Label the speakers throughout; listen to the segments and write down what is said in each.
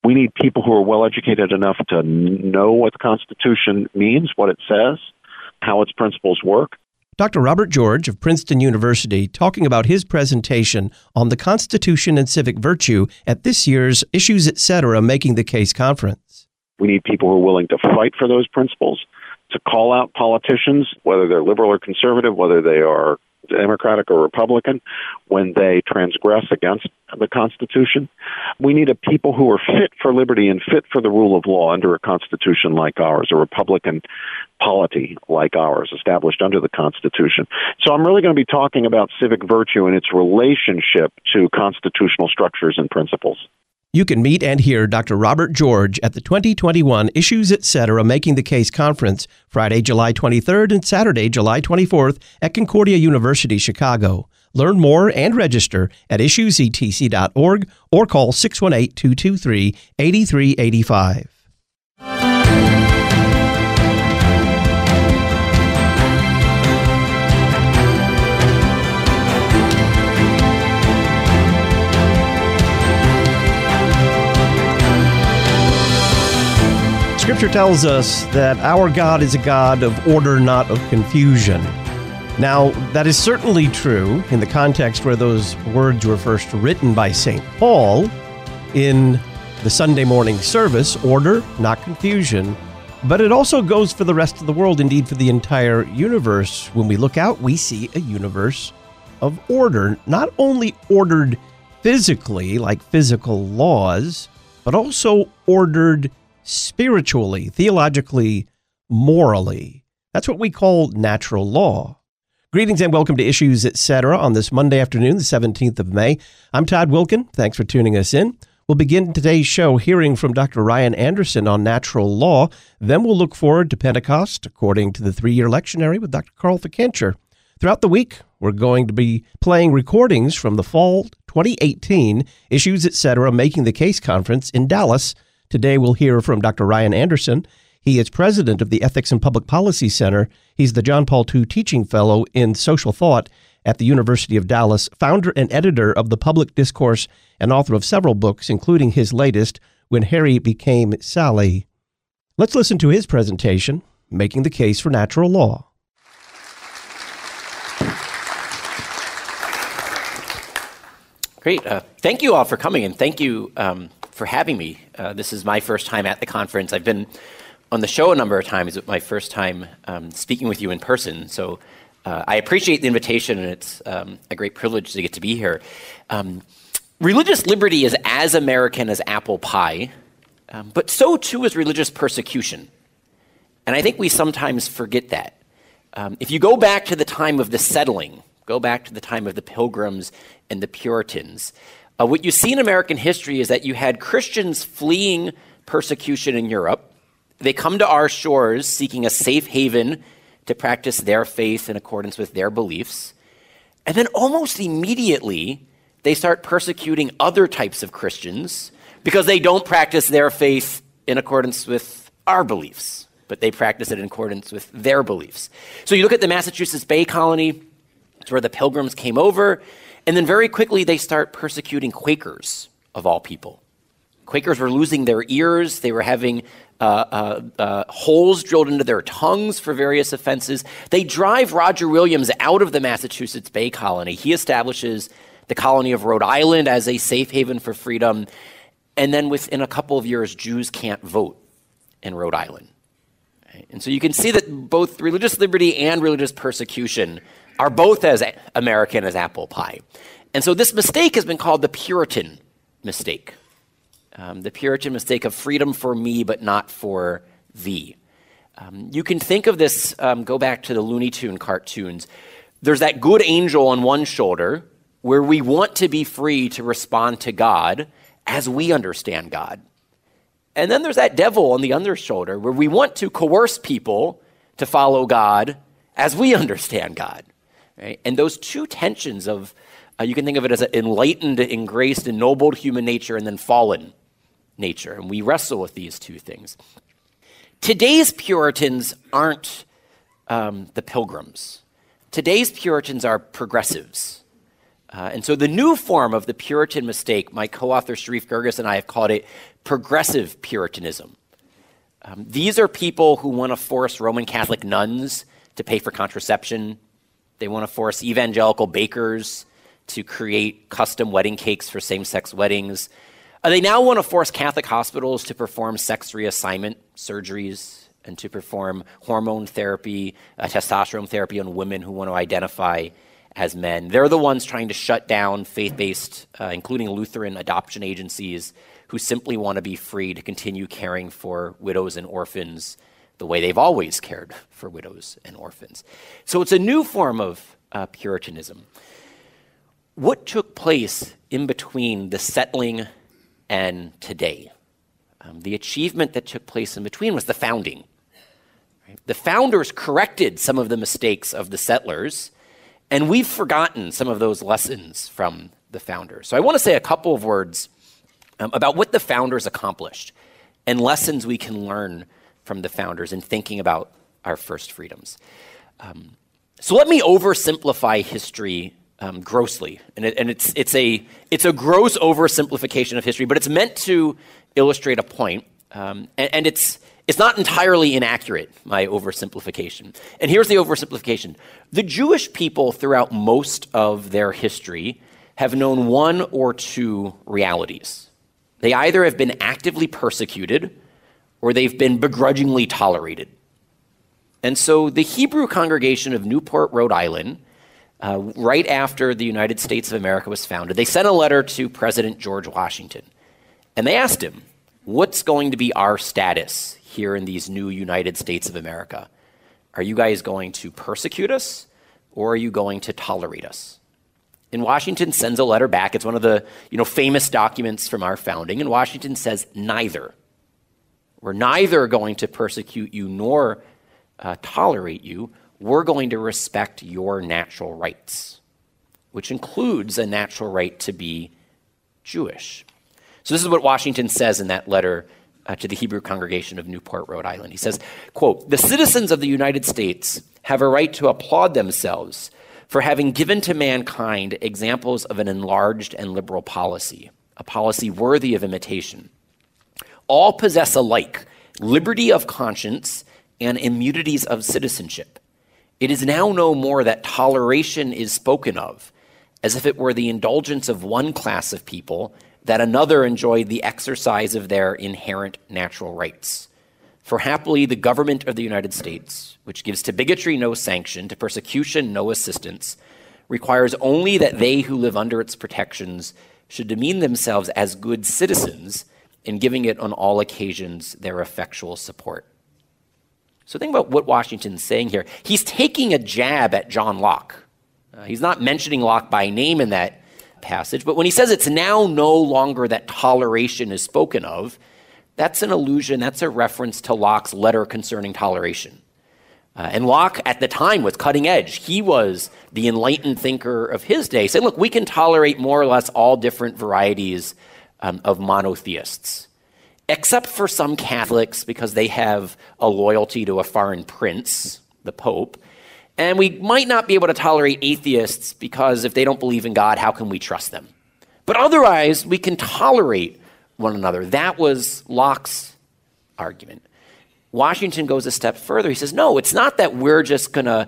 Speaker 1: We need people who are well-educated enough to know what the Constitution means, what it says, how its principles work.
Speaker 2: Dr. Robert George of Princeton University talking about his presentation on the Constitution and civic virtue at this year's Issues Etc. Making the Case conference.
Speaker 1: We need people who are willing to fight for those principles, to call out politicians, whether they're liberal or conservative, whether they are Democratic or Republican, when they transgress against the Constitution. We need a people who are fit for liberty and fit for the rule of law under a Constitution like ours, a Republican polity like ours, established under the Constitution. So I'm really going to be talking about civic virtue and its relationship to constitutional structures and principles.
Speaker 2: You can meet and hear Dr. Robert George at the 2021 Issues Etc. Making the Case conference, Friday, July 23rd and Saturday, July 24th at Concordia University, Chicago. Learn more and register at issuesetc.org or call 618-223-8385. Scripture tells us that our God is a God of order, not of confusion. Now, that is certainly true in the context where those words were first written by St. Paul in the Sunday morning service, order, not confusion. But it also goes for the rest of the world, indeed for the entire universe. When we look out, we see a universe of order, not only ordered physically, like physical laws, but also ordered spiritually, theologically, morally. That's what we call natural law. Greetings and welcome to Issues Etc. on this Monday afternoon, the 17th of May. I'm Todd Wilkin. Thanks for tuning us in. We'll begin today's show hearing from Dr. Ryan Anderson on natural law. Then we'll look forward to Pentecost, according to the 3-year lectionary with Dr. Carl Fikencher. Throughout the week, we're going to be playing recordings from the fall 2018 Issues Etc. Making the Case conference in Dallas. Today, we'll hear from Dr. Ryan Anderson. He is president of the Ethics and Public Policy Center. He's the John Paul II Teaching Fellow in Social Thought at the University of Dallas, founder and editor of The Public Discourse, and author of several books, including his latest, When Harry Became Sally. Let's listen to his presentation, Making the Case for Natural Law.
Speaker 3: Great. Thank you all for coming, and thank you for having me. This is my first time at the conference. I've been on the show a number of times, but my first time speaking with you in person. So I appreciate the invitation, and it's a great privilege to get to be here. Religious liberty is as American as apple pie, but so too is religious persecution. And I think we sometimes forget that. If you go back to the time of the settling, go back to the time of the Pilgrims and the Puritans, what you see in American history is that you had Christians fleeing persecution in Europe. They come to our shores seeking a safe haven to practice their faith in accordance with their beliefs. And then almost immediately, they start persecuting other types of Christians because they don't practice their faith in accordance with our beliefs, but they practice it in accordance with their beliefs. So you look at the Massachusetts Bay Colony, it's where the Pilgrims came over, and then very quickly they start persecuting Quakers, of all people. Quakers were losing their ears. They were having holes drilled into their tongues for various offenses. They drive Roger Williams out of the Massachusetts Bay Colony. He establishes the colony of Rhode Island as a safe haven for freedom. And then within a couple of years, Jews can't vote in Rhode Island. And so you can see that both religious liberty and religious persecution are both as American as apple pie. And so this mistake has been called the Puritan mistake. The Puritan mistake of freedom for me, but not for thee. You can think of this, go back to the Looney Tune cartoons. There's that good angel on one shoulder where we want to be free to respond to God as we understand God. And then there's that devil on the other shoulder where we want to coerce people to follow God as we understand God. Right? And those two tensions of, you can think of it as an enlightened, engraced, ennobled human nature and then fallen nature. And we wrestle with these two things. Today's Puritans aren't the Pilgrims. Today's Puritans are progressives. And so the new form of the Puritan mistake, my co-author Sharif Girgis and I have called it progressive Puritanism. These are people who want to force Roman Catholic nuns to pay for contraception. They want to force evangelical bakers to create custom wedding cakes for same-sex weddings. They now want to force Catholic hospitals to perform sex reassignment surgeries and to perform hormone therapy, testosterone therapy on women who want to identify as men. They're the ones trying to shut down faith-based, including Lutheran adoption agencies, who simply want to be free to continue caring for widows and orphans the way they've always cared for widows and orphans. So it's a new form of Puritanism. What took place in between the settling and today? The achievement that took place in between was the founding. Right? The founders corrected some of the mistakes of the settlers, and we've forgotten some of those lessons from the founders. So I want to say a couple of words about what the founders accomplished and lessons we can learn from the founders in thinking about our first freedoms. So let me oversimplify history grossly, and it's a gross oversimplification of history, but it's meant to illustrate a point, and it's not entirely inaccurate, my oversimplification. And here's the oversimplification. The Jewish people throughout most of their history have known one or two realities. They either have been actively persecuted or they've been begrudgingly tolerated. And so the Hebrew congregation of Newport, Rhode Island, right after the United States of America was founded, they sent a letter to President George Washington. And they asked him, what's going to be our status here in these new United States of America? Are you guys going to persecute us, or are you going to tolerate us? And Washington sends a letter back. It's one of the famous documents from our founding. And Washington says, neither. We're neither going to persecute you nor tolerate you. We're going to respect your natural rights, which includes a natural right to be Jewish. So this is what Washington says in that letter to the Hebrew congregation of Newport, Rhode Island. He says, quote, "The citizens of the United States have a right to applaud themselves for having given to mankind examples of an enlarged and liberal policy, a policy worthy of imitation. All possess alike liberty of conscience and immunities of citizenship. It is now no more that toleration is spoken of, as if it were the indulgence of one class of people, that another enjoyed the exercise of their inherent natural rights. For happily the government of the United States, which gives to bigotry no sanction, to persecution no assistance, requires only that they who live under its protections should demean themselves as good citizens in giving it on all occasions their effectual support." So think about what Washington's saying here. He's taking a jab at John Locke. He's not mentioning Locke by name in that passage, but when he says it's now no longer that toleration is spoken of, that's an allusion, that's a reference to Locke's letter concerning toleration. And Locke, at the time, was cutting edge. He was the enlightened thinker of his day, saying, look, we can tolerate more or less all different varieties of monotheists, except for some Catholics, because they have a loyalty to a foreign prince, the Pope. And we might not be able to tolerate atheists because if they don't believe in God, how can we trust them? But otherwise, we can tolerate one another. That was Locke's argument. Washington goes a step further. He says, no, it's not that we're just going to,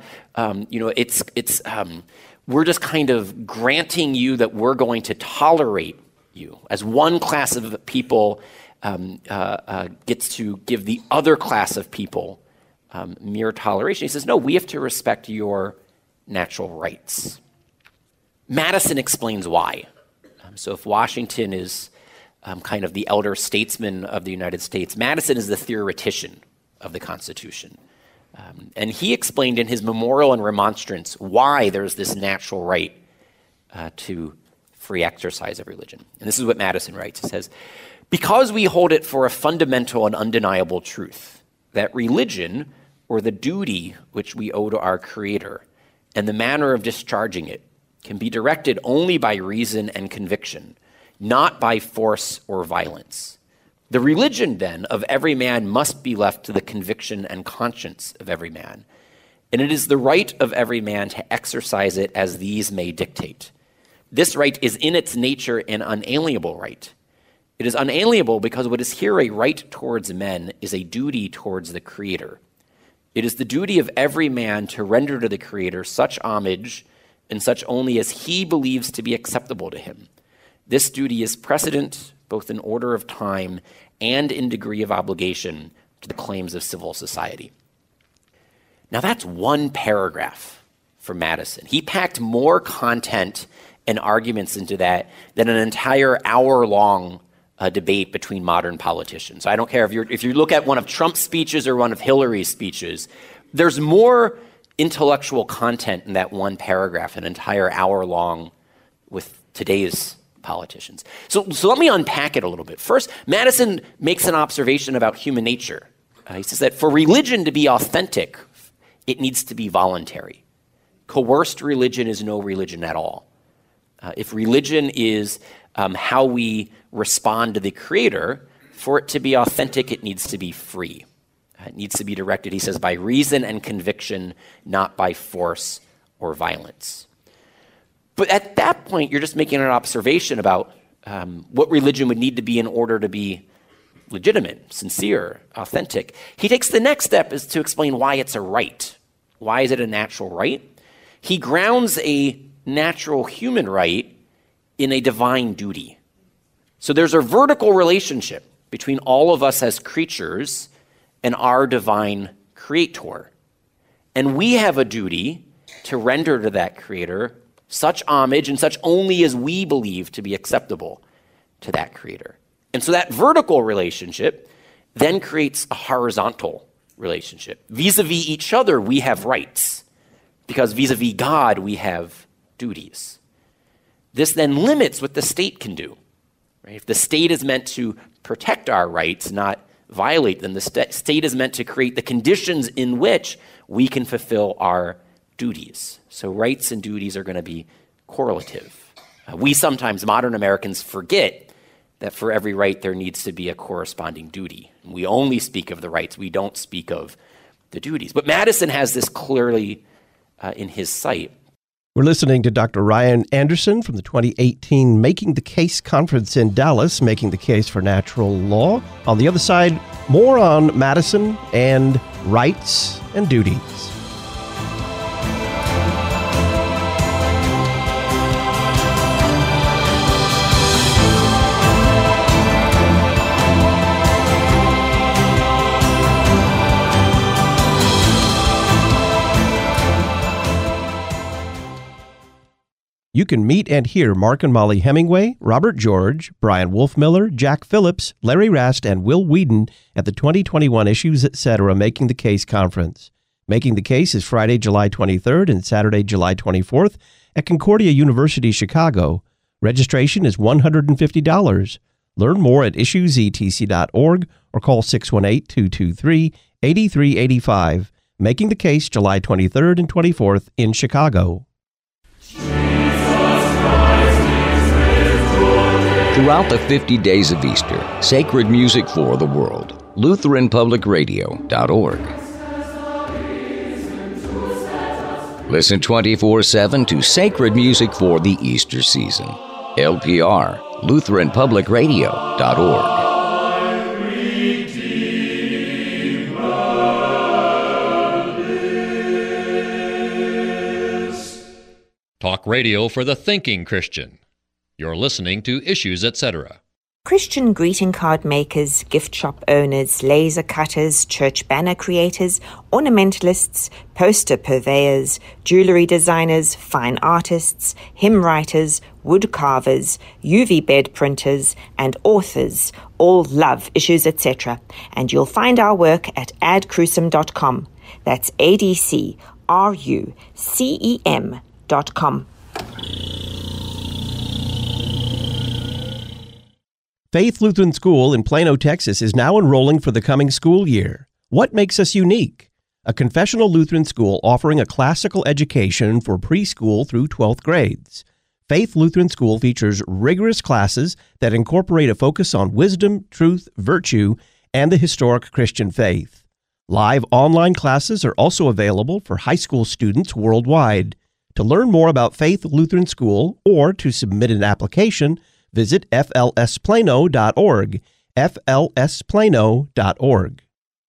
Speaker 3: we're just kind of granting you that we're going to tolerate you as one class of people gets to give the other class of people mere toleration. He says, no, we have to respect your natural rights. Madison explains why. So if Washington is kind of the elder statesman of the United States, Madison is the theoretician of the Constitution. And he explained in his memorial and remonstrance why there's this natural right to free exercise of religion. And this is what Madison writes. He says, "Because we hold it for a fundamental and undeniable truth that religion, or the duty which we owe to our Creator, and the manner of discharging it, can be directed only by reason and conviction, not by force or violence. The religion, then, of every man must be left to the conviction and conscience of every man, and it is the right of every man to exercise it as these may dictate. This right is in its nature an unalienable right. It is unalienable because what is here a right towards men is a duty towards the Creator. It is the duty of every man to render to the Creator such homage and such only as he believes to be acceptable to him. This duty is precedent, both in order of time and in degree of obligation, to the claims of civil society. Now that's one paragraph from Madison. He packed more content and arguments into that than an entire hour-long debate between modern politicians. I don't care if you look at one of Trump's speeches or one of Hillary's speeches, there's more intellectual content in that one paragraph, an entire hour long with today's politicians. So let me unpack it a little bit. First, Madison makes an observation about human nature. He says that for religion to be authentic, it needs to be voluntary. Coerced religion is no religion at all. If religion is how we respond to the Creator, for it to be authentic, it needs to be free. It needs to be directed, he says, by reason and conviction, not by force or violence. But at that point, you're just making an observation about what religion would need to be in order to be legitimate, sincere, authentic. He takes the next step is to explain why it's a right. Why is it a natural right? He grounds a natural human right in a divine duty. So there's a vertical relationship between all of us as creatures and our divine Creator. And we have a duty to render to that Creator such homage and such only as we believe to be acceptable to that Creator. And so that vertical relationship then creates a horizontal relationship. Vis-a-vis each other, we have rights, because vis-a-vis God, we have duties. This then limits what the state can do. Right? If the state is meant to protect our rights, not violate them, the state is meant to create the conditions in which we can fulfill our duties. So rights and duties are going to be correlative. We sometimes, modern Americans, forget that for every right there needs to be a corresponding duty. We only speak of the rights. We don't speak of the duties. But Madison has this clearly in his sight.
Speaker 2: We're listening to Dr. Ryan Anderson from the 2018 Making the Case Conference in Dallas, making the case for natural law. On the other side, more on Madison and rights and duties. You can meet and hear Mark and Molly Hemingway, Robert George, Brian Wolfmiller, Jack Phillips, Larry Rast, and Will Whedon at the 2021 Issues Etc. Making the Case Conference. Making the Case is Friday, July 23rd and Saturday, July 24th at Concordia University, Chicago. Registration is $150. Learn more at issuesetc.org or call 618-223-8385. Making the Case, July 23rd and 24th in Chicago.
Speaker 4: Throughout the 50 days of Easter, sacred music for the world. LutheranPublicRadio.org. Listen 24/7 to sacred music for the Easter season. LPR, LutheranPublicRadio.org.
Speaker 5: Talk radio for the thinking Christian. You're listening to Issues Etc.
Speaker 6: Christian greeting card makers, gift shop owners, laser cutters, church banner creators, ornamentalists, poster purveyors, jewelry designers, fine artists, hymn writers, wood carvers, UV bed printers, and authors all love Issues Etc. And you'll find our work at adcrucem.com. That's ADCRUCEM.com.
Speaker 2: Faith Lutheran School in Plano, Texas is now enrolling for the coming school year. What makes us unique? A confessional Lutheran school offering a classical education for preschool through 12th grades. Faith Lutheran School features rigorous classes that incorporate a focus on wisdom, truth, virtue, and the historic Christian faith. Live online classes are also available for high school students worldwide. To learn more about Faith Lutheran School or to submit an application, visit flsplano.org, flsplano.org.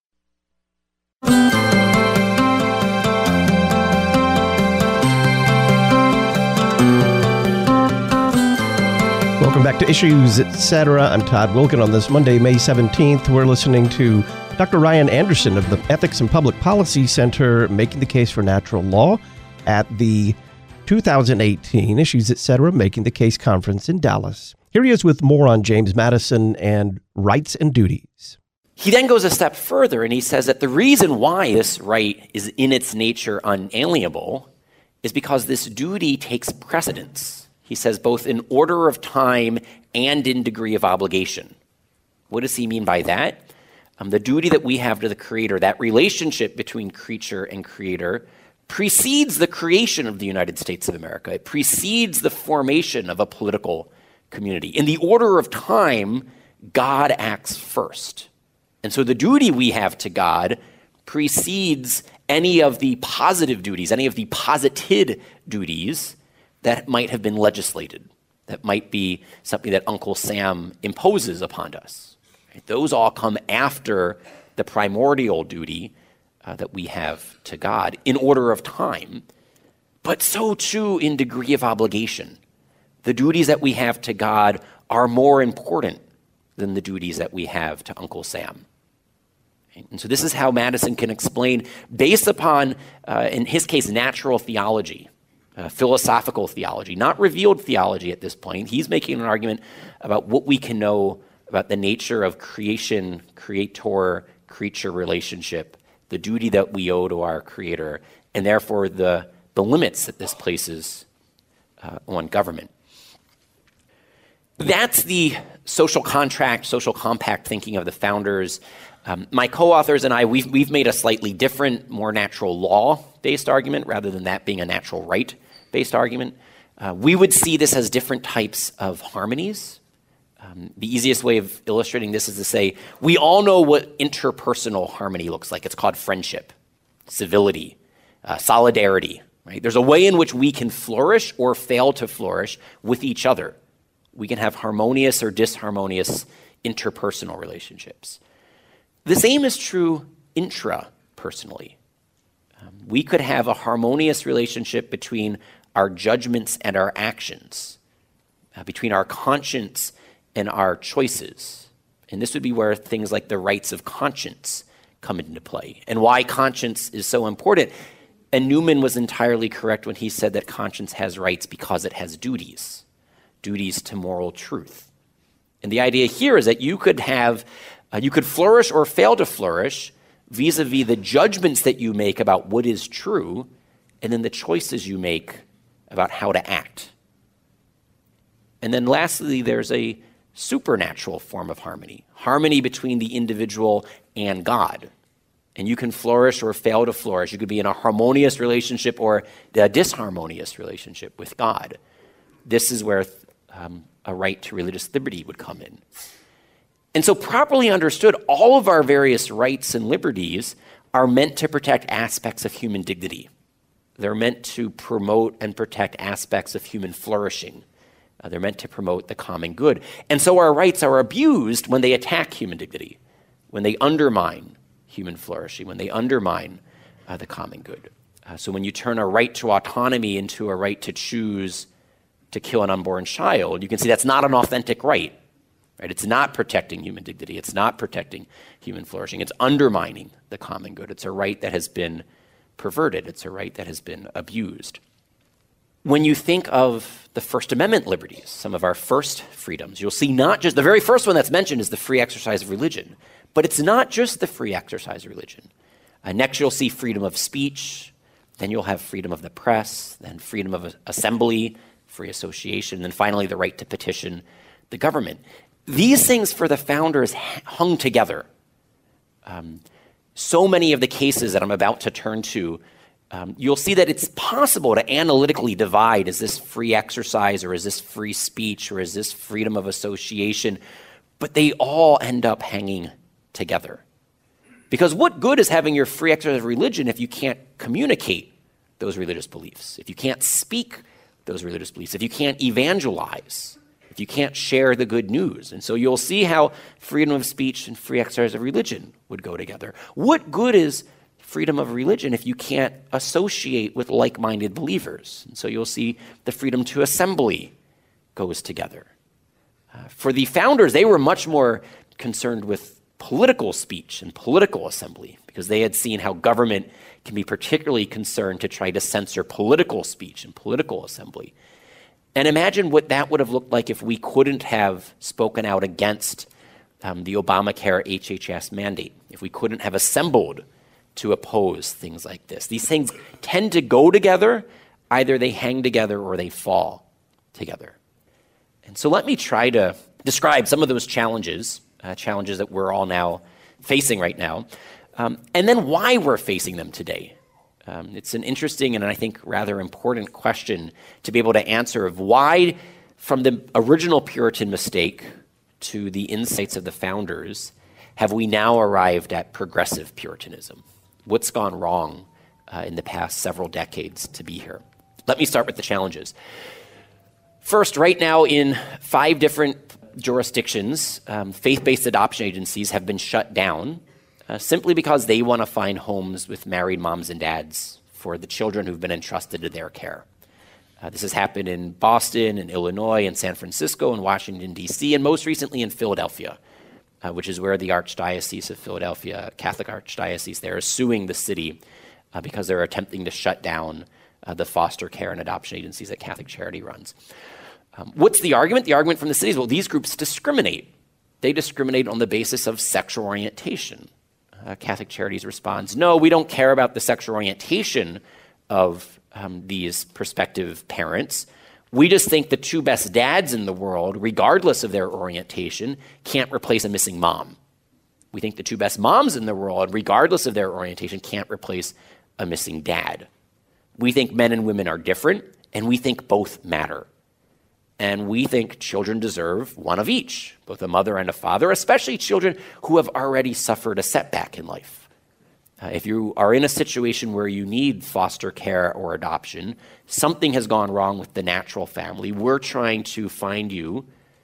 Speaker 2: Welcome back to Issues, Etc. I'm Todd Wilken. On this Monday, May 17th, we're listening to Dr. Ryan Anderson of the Ethics and Public Policy Center making the case for natural law at the 2018 Issues, Etc. Making the Case Conference in Dallas. Here he is with more on James Madison and rights and duties.
Speaker 3: He then goes a step further and he says that the reason why this right is in its nature unalienable is because this duty takes precedence. He says both in order of time and in degree of obligation. What does he mean by that? The duty that we have to the Creator, that relationship between creature and Creator, precedes the creation of the United States of America. It precedes the formation of a political community. In the order of time, God acts first. And so the duty we have to God precedes any of the positive duties, any of the posited duties that might have been legislated, that might be something that Uncle Sam imposes upon us. Right? Those all come after the primordial duty that we have to God in order of time, but so too in degree of obligation. The duties that we have to God are more important than the duties that we have to Uncle Sam. And so this is how Madison can explain, based upon, in his case, natural theology, philosophical theology, not revealed theology at this point. He's making an argument about what we can know about the nature of creation, creator-creature relationship, the duty that we owe to our Creator, and therefore the limits that this places on government. That's the social contract, social compact thinking of the founders. My co-authors and I, we've made a slightly different, more natural law-based argument rather than that being a natural right-based argument. We would see this as different types of harmonies. The easiest way of illustrating this is to say, we all know what interpersonal harmony looks like. It's called friendship, civility, solidarity. Right? There's a way in which we can flourish or fail to flourish with each other. We can have harmonious or disharmonious interpersonal relationships. The same is true intrapersonally. We could have a harmonious relationship between our judgments and our actions, between our conscience and our choices. And this would be where things like the rights of conscience come into play, and why conscience is so important. And Newman was entirely correct when he said that conscience has rights because it has duties to moral truth. And the idea here is that you could flourish or fail to flourish vis-a-vis the judgments that you make about what is true, and then the choices you make about how to act. And then lastly, there's a supernatural form of harmony between the individual and God. And you can flourish or fail to flourish. You could be in a harmonious relationship or a disharmonious relationship with God. This is where a right to religious liberty would come in. And so properly understood, all of our various rights and liberties are meant to protect aspects of human dignity. They're meant to promote and protect aspects of human flourishing. They're meant to promote the common good. And so our rights are abused when they attack human dignity, when they undermine human flourishing, when they undermine the common good. So when you turn a right to autonomy into a right to choose to kill an unborn child, you can see that's not an authentic right. Right? It's not protecting human dignity. It's not protecting human flourishing. It's undermining the common good. It's a right that has been perverted. It's a right that has been abused. When you think of the First Amendment liberties, some of our first freedoms, you'll see not just, the very first one that's mentioned is the free exercise of religion, but it's not just the free exercise of religion. Next, you'll see freedom of speech, then you'll have freedom of the press, then freedom of assembly, free association, and then finally the right to petition the government. These things for the founders hung together. So many of the cases that I'm about to turn to, you'll see that it's possible to analytically divide, is this free exercise, or is this free speech, or is this freedom of association? But they all end up hanging together. Because what good is having your free exercise of religion if you can't communicate those religious beliefs, if you can't speak those religious beliefs, if you can't evangelize, if you can't share the good news. And so you'll see how freedom of speech and free exercise of religion would go together. What good is freedom of religion if you can't associate with like-minded believers? And so you'll see the freedom to assembly goes together. For the founders, they were much more concerned with political speech and political assembly because they had seen how government can be particularly concerned to try to censor political speech and political assembly. And imagine what that would have looked like if we couldn't have spoken out against the Obamacare HHS mandate, if we couldn't have assembled to oppose things like this. These things tend to go together. Either they hang together or they fall together. And so let me try to describe some of those challenges that we're all now facing right now, and then why we're facing them today. It's an interesting and I think rather important question to be able to answer of why, from the original Puritan mistake to the insights of the founders, have we now arrived at progressive Puritanism? What's gone wrong in the past several decades to be here? Let me start with the challenges. First, right now in 5 different jurisdictions, faith-based adoption agencies have been shut down simply because they want to find homes with married moms and dads for the children who've been entrusted to their care. This has happened in Boston, in Illinois, in San Francisco, in Washington, D.C., and most recently in Philadelphia, which is where the Archdiocese of Philadelphia, Catholic Archdiocese there, is suing the city because they're attempting to shut down the foster care and adoption agencies that Catholic Charity runs. What's the argument? The argument from the city is, well, these groups discriminate. They discriminate on the basis of sexual orientation. Catholic Charities responds, no, we don't care about the sexual orientation of these prospective parents. We just think the 2 best dads in the world, regardless of their orientation, can't replace a missing mom. We think the 2 best moms in the world, regardless of their orientation, can't replace a missing dad. We think men and women are different, and we think both matter. And we think children deserve one of each, both a mother and a father, especially children who have already suffered a setback in life. If you are in a situation where you need foster care or adoption, something has gone wrong with the natural family. We're trying to find you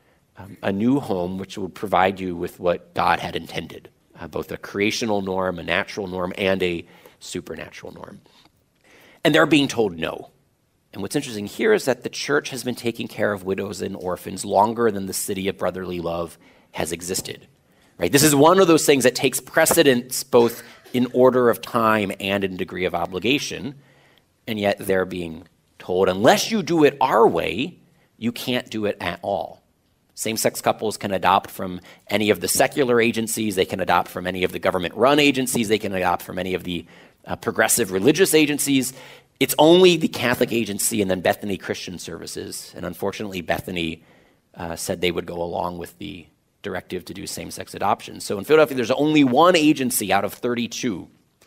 Speaker 3: a new home which will provide you with what God had intended, both a creational norm, a natural norm, and a supernatural norm. And they're being told no. And what's interesting here is that the church has been taking care of widows and orphans longer than the city of brotherly love has existed. Right? This is one of those things that takes precedence both in order of time and in degree of obligation, and yet they're being told, unless you do it our way, you can't do it at all. Same-sex couples can adopt from any of the secular agencies, they can adopt from any of the government-run agencies, they can adopt from any of the progressive religious agencies. It's only the Catholic agency and then Bethany Christian Services. And unfortunately, Bethany said they would go along with the directive to do same-sex adoption. So in Philadelphia, there's only one agency out of 32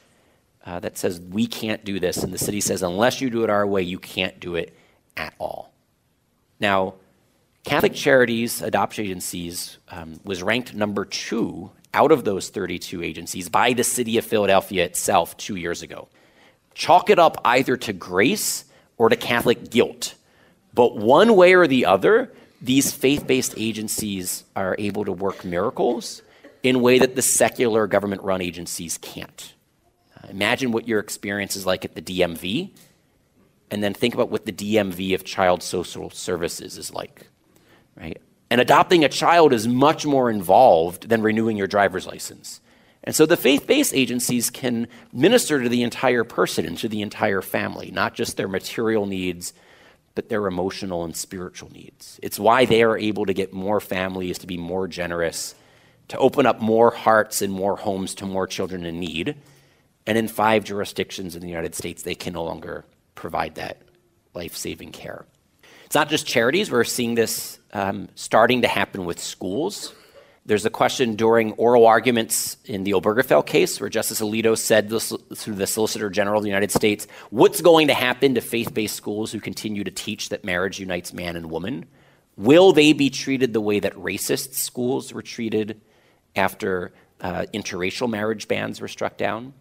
Speaker 3: that says we can't do this. And the city says, unless you do it our way, you can't do it at all. Now, Catholic Charities adoption agencies was ranked number 2 out of those 32 agencies by the city of Philadelphia itself 2 years ago. Chalk it up either to grace or to Catholic guilt. But one way or the other, these faith-based agencies are able to work miracles in a way that the secular government-run agencies can't. Imagine what your experience is like at the DMV, and then think about what the DMV of Child Social Services is like, right? And adopting a child is much more involved than renewing your driver's license. And so the faith-based agencies can minister to the entire person and to the entire family, not just their material needs, but their emotional and spiritual needs. It's why they are able to get more families to be more generous, to open up more hearts and more homes to more children in need. And in 5 jurisdictions in the United States, they can no longer provide that life-saving care. It's not just charities. We're seeing this starting to happen with schools. There's a question during oral arguments in the Obergefell case where Justice Alito said to the Solicitor General of the United States, what's going to happen to faith-based schools who continue to teach that marriage unites man and woman? Will they be treated the way that racist schools were treated after interracial marriage bans were struck down?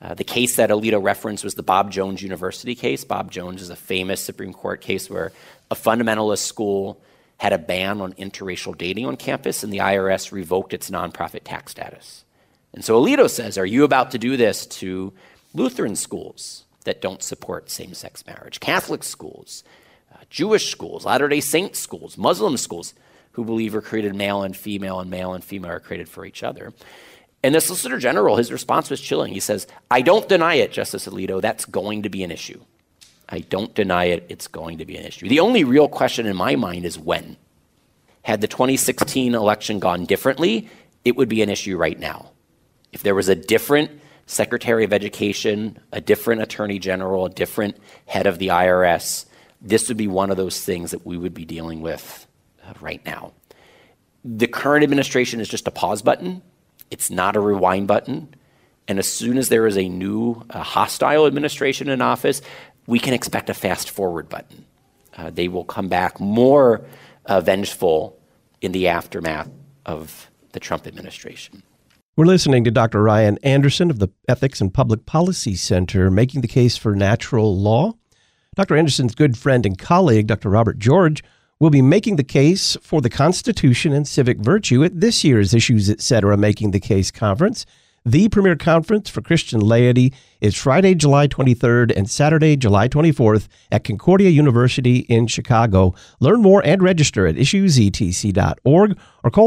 Speaker 3: The case that Alito referenced was the Bob Jones University case. Bob Jones is a famous Supreme Court case where a fundamentalist school had a ban on interracial dating on campus, and the IRS revoked its nonprofit tax status. And so Alito says, are you about to do this to Lutheran schools that don't support same-sex marriage, Catholic schools, Jewish schools, Latter-day Saint schools, Muslim schools who believe are created male and female are created for each other? And the Solicitor General, his response was chilling. He says, I don't deny it, Justice Alito, that's going to be an issue. I don't deny it, it's going to be an issue. The only real question in my mind is when. Had the 2016 election gone differently, it would be an issue right now. If there was a different Secretary of Education, a different Attorney General, a different head of the IRS, this would be one of those things that we would be dealing with right now. The current administration is just a pause button. It's not a rewind button. And as soon as there is a new hostile administration in office, we can expect a fast forward button. They will come back more vengeful in the aftermath of the Trump administration.
Speaker 2: We're listening to Dr. Ryan Anderson of the Ethics and Public Policy Center, making the case for natural law. Dr. Anderson's good friend and colleague, Dr. Robert George, will be making the case for the Constitution and civic virtue at this year's Issues Etc. Making the Case Conference. The premier conference for Christian laity is Friday, July 23rd and Saturday, July 24th at Concordia University in Chicago. Learn more and register at issuesetc.org or call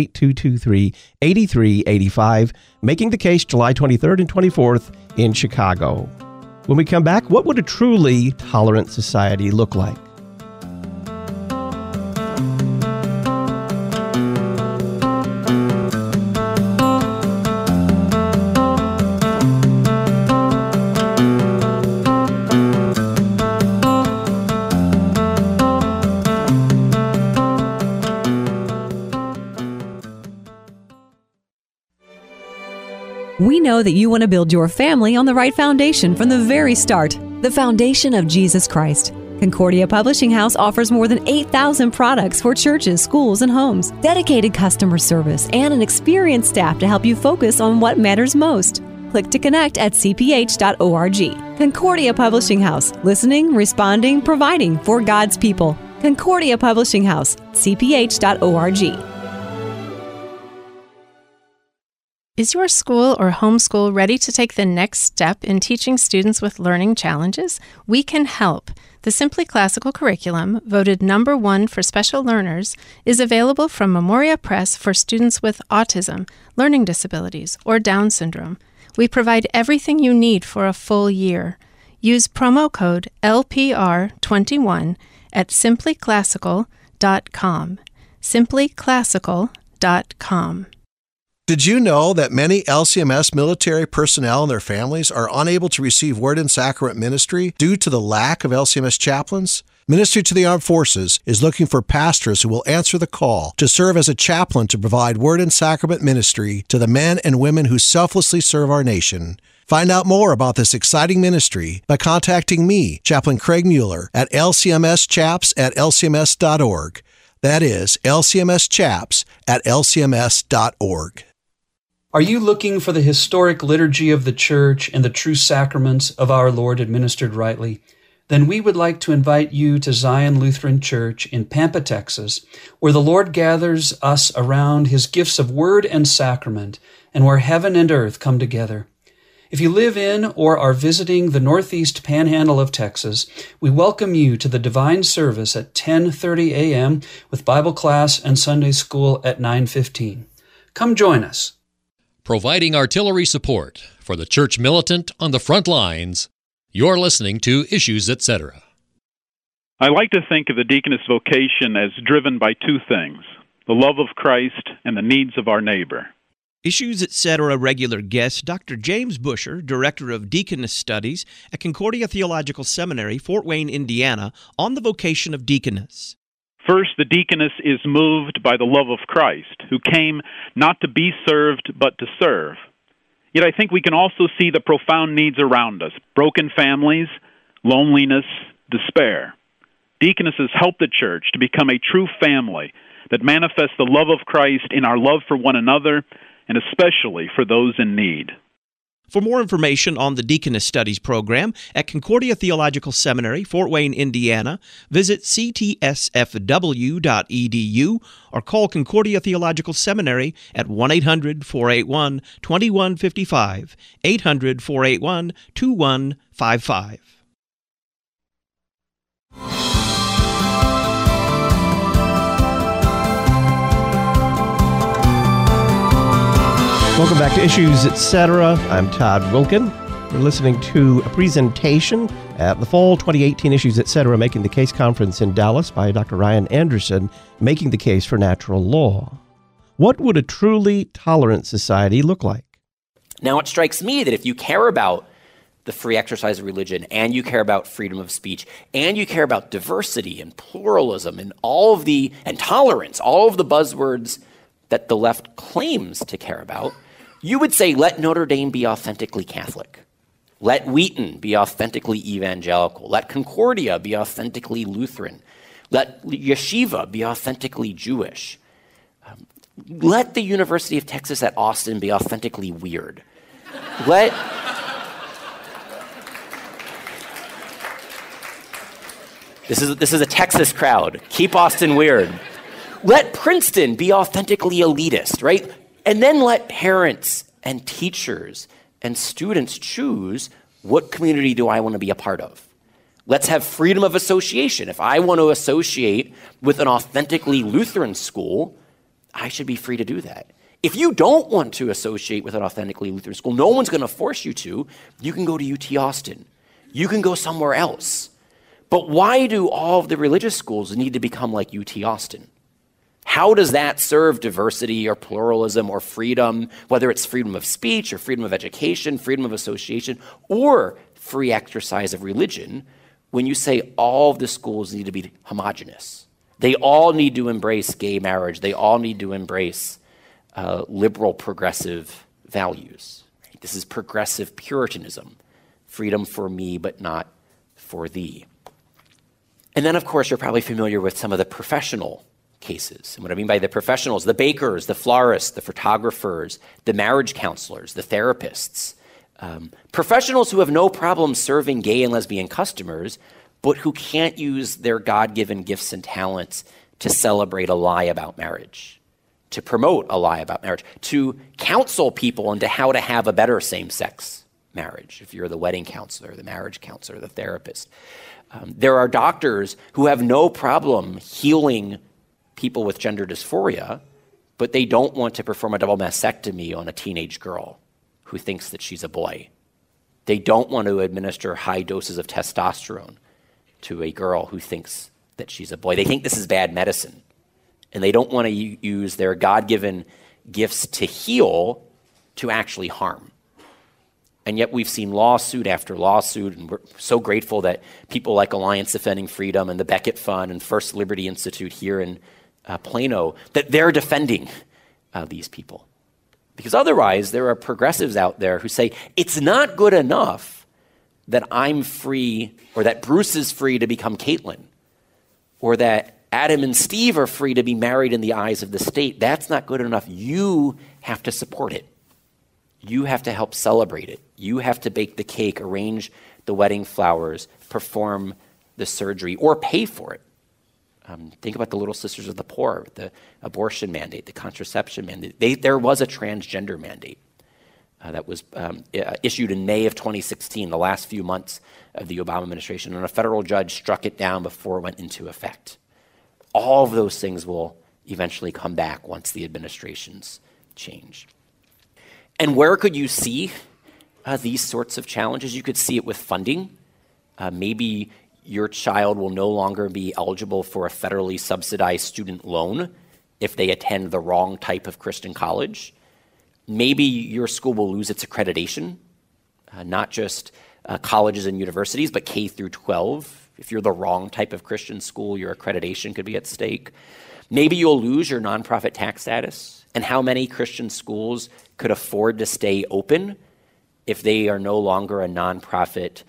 Speaker 2: 618-223-8385. Making the Case, July 23rd and 24th in Chicago. When we come back, what would a truly tolerant society look like?
Speaker 7: We know that you want to build your family on the right foundation from the very start, the foundation of Jesus Christ. Concordia Publishing House offers more than 8,000 products for churches, schools, and homes, dedicated customer service, and an experienced staff to help you focus on what matters most. Click to connect at cph.org. Concordia Publishing House, listening, responding, providing for God's people. Concordia Publishing House, cph.org.
Speaker 8: Is your school or homeschool ready to take the next step in teaching students with learning challenges? We can help. The Simply Classical curriculum, voted #1 for special learners, is available from Memoria Press for students with autism, learning disabilities, or Down syndrome. We provide everything you need for a full year. Use promo code LPR21 at simplyclassical.com. simplyclassical.com.
Speaker 9: Did you know that many LCMS military personnel and their families are unable to receive Word and Sacrament ministry due to the lack of LCMS chaplains? Ministry to the Armed Forces is looking for pastors who will answer the call to serve as a chaplain to provide Word and Sacrament ministry to the men and women who selflessly serve our nation. Find out more about this exciting ministry by contacting me, Chaplain Craig Mueller, at lcmschaps@lcms.org. That is lcmschaps@lcms.org.
Speaker 10: Are you looking for the historic liturgy of the Church and the true sacraments of our Lord administered rightly? Then we would like to invite you to Zion Lutheran Church in Pampa, Texas, where the Lord gathers us around His gifts of Word and Sacrament, and where heaven and earth come together. If you live in or are visiting the northeast panhandle of Texas, we welcome you to the Divine Service at 10:30 a.m. with Bible class and Sunday school at 9:15. Come join us.
Speaker 5: Providing artillery support for the church militant on the front lines, you're listening to Issues Etc.
Speaker 11: I like to think of the deaconess vocation as driven by two things, the love of Christ and the needs of our neighbor.
Speaker 2: Issues Etc. regular guest Dr. James Busher, Director of Deaconess Studies at Concordia Theological Seminary, Fort Wayne, Indiana, on the vocation of deaconess.
Speaker 11: First, the deaconess is moved by the love of Christ, who came not to be served, but to serve. Yet I think we can also see the profound needs around us, broken families, loneliness, despair. Deaconesses help the church to become a true family that manifests the love of Christ in our love for one another, and especially for those in need.
Speaker 12: For more information on the Deaconess Studies program at Concordia Theological Seminary, Fort Wayne, Indiana, visit ctsfw.edu or call Concordia Theological Seminary at 1-800-481-2155, 800-481-2155.
Speaker 2: Welcome back to Issues, Etc. I'm Todd Wilkin. We're listening to a presentation at the Fall 2018 Issues, Etc. Making the Case Conference in Dallas by Dr. Ryan Anderson, making the case for natural law. What would a truly tolerant society look like?
Speaker 3: Now, it strikes me that if you care about the free exercise of religion, and you care about freedom of speech, and you care about diversity and pluralism and and tolerance, all of the buzzwords that the left claims to care about, you would say, let Notre Dame be authentically Catholic. Let Wheaton be authentically evangelical. Let Concordia be authentically Lutheran. Let Yeshiva be authentically Jewish. Let the University of Texas at Austin be authentically weird. This is a Texas crowd. Keep Austin weird. Let Princeton be authentically elitist, right? And then let parents and teachers and students choose, what community do I want to be a part of? Let's have freedom of association. If I want to associate with an authentically Lutheran school, I should be free to do that. If you don't want to associate with an authentically Lutheran school, no one's going to force you to. You can go to UT Austin. You can go somewhere else. But why do all of the religious schools need to become like UT Austin? How does that serve diversity or pluralism or freedom, whether it's freedom of speech or freedom of education, freedom of association, or free exercise of religion, when you say all of the schools need to be homogenous? They all need to embrace gay marriage. They all need to embrace liberal progressive values. This is progressive Puritanism, freedom for me but not for thee. And then, of course, you're probably familiar with some of the professional cases. And what I mean by the professionals, the bakers, the florists, the photographers, the marriage counselors, the therapists, professionals who have no problem serving gay and lesbian customers, but who can't use their God-given gifts and talents to celebrate a lie about marriage, to promote a lie about marriage, to counsel people into how to have a better same-sex marriage, if you're the wedding counselor, the marriage counselor, the therapist. There are doctors who have no problem healing people with gender dysphoria, but they don't want to perform a double mastectomy on a teenage girl who thinks that she's a boy. They don't want to administer high doses of testosterone to a girl who thinks that she's a boy. They think this is bad medicine, and they don't want to use their God-given gifts to heal to actually harm. And yet we've seen lawsuit after lawsuit, and we're so grateful that people like Alliance Defending Freedom and the Becket Fund and First Liberty Institute here in Plano, that they're defending these people. Because otherwise, there are progressives out there who say, it's not good enough that I'm free, or that Bruce is free to become Caitlin, or that Adam and Steve are free to be married in the eyes of the state. That's not good enough. You have to support it. You have to help celebrate it. You have to bake the cake, arrange the wedding flowers, perform the surgery, or pay for it. Think about the Little Sisters of the Poor, the abortion mandate, the contraception mandate. There was a transgender mandate that was issued in May of 2016, the last few months of the Obama administration, and a federal judge struck it down before it went into effect. All of those things will eventually come back once the administrations change. And where could you see these sorts of challenges? You could see it with funding. Maybe your child will no longer be eligible for a federally subsidized student loan if they attend the wrong type of Christian college. Maybe your school will lose its accreditation, not just colleges and universities, but K through 12. If you're the wrong type of Christian school, your accreditation could be at stake. Maybe you'll lose your nonprofit tax status. And how many Christian schools could afford to stay open if they are no longer a nonprofit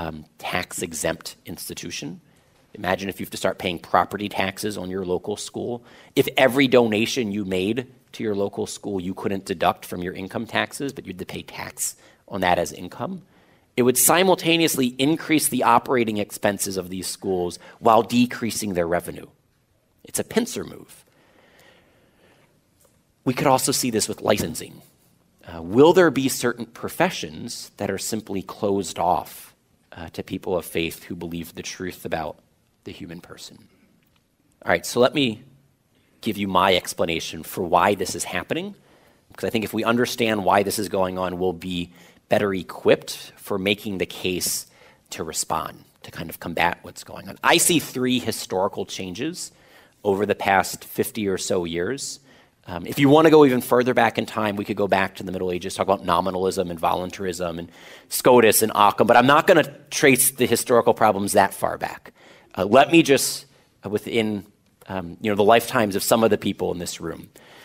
Speaker 3: tax-exempt institution? Imagine if you have to start paying property taxes on your local school. If every donation you made to your local school you couldn't deduct from your income taxes, but you had to pay tax on that as income, it would simultaneously increase the operating expenses of these schools while decreasing their revenue. It's a pincer move. We could also see this with licensing. Will there be certain professions that are simply closed off to people of faith who believe the truth about the human person? All right, so let me give you my explanation for why this is happening, because I think if we understand why this is going on, we'll be better equipped for making the case to respond, to kind of combat what's going on. I see three historical changes over the past 50 or so years. If you want to go even further back in time, we could go back to the Middle Ages, talk about nominalism and voluntarism and Scotus and Occam, but I'm not going to trace the historical problems that far back. Let me just, within the lifetimes of some of the people in this room.